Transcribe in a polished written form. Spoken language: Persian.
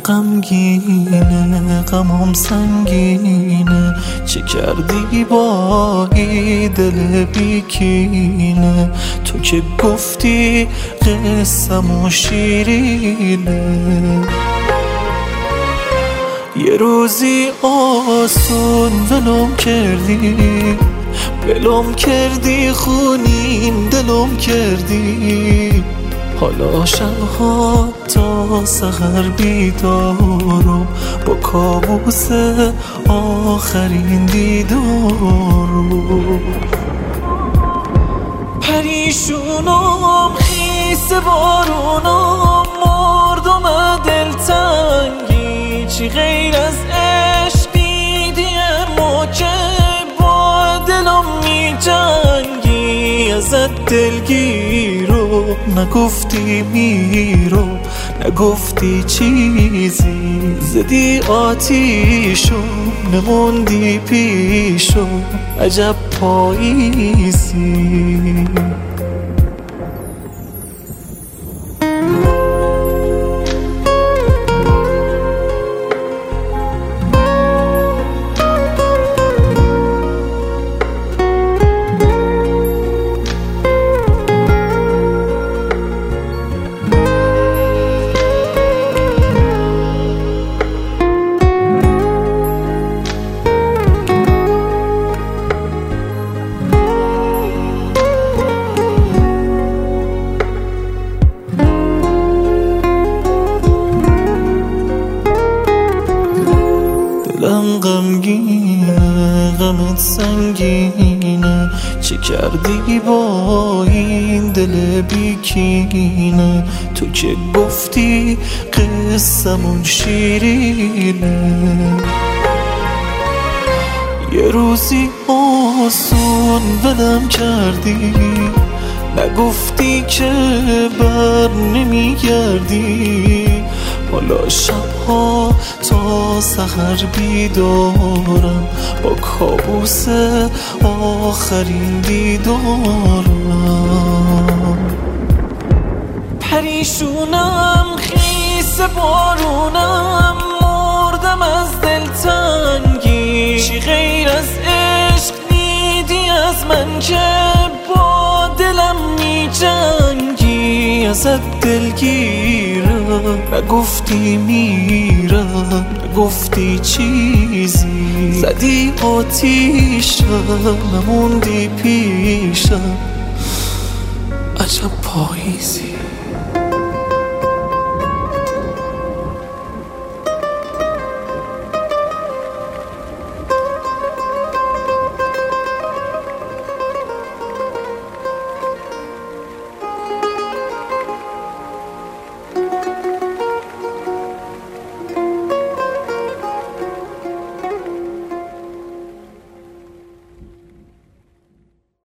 غمگینه، غمم سنگینه، چه کردی با این دل بیکینه؟ تو که گفتی قصه‌مو شیرینه. یه روزی آسون ولم کردی خونین دلم کردی. حالا شبها تا سحر بیدارم با کابوس آخرین دیدارم. پریشونم خیس بارونم، مردم دلتنگی، چی غیر از عشق دیدی اما که با دلم می جنگی. ازت دلگیرم نگفتی میرم، نگفتی چیزی، زدی آتیشم نموندی پیشم، عجب پاییزی. دلم غمگینه، غمت سنگینه، چه کردی با این دل بیکینه؟ تو که گفتی قصه‌مون شیرینه. یه روزی آسون ولم کردی، نگفتی که بر نمیگردی. حالا شبها تا سحر بیدارم با کابوس آخرین دیدارم. پریشونم خیس بارونم، مردم از دلتنگی، چی غیر از عشق دیدی از من که با دلم می جنگی. ازت دلگیرم نگفتی میرم، نگفتی چیزی، زدی آتیشم نموندی پیشم، عجب پاییزی.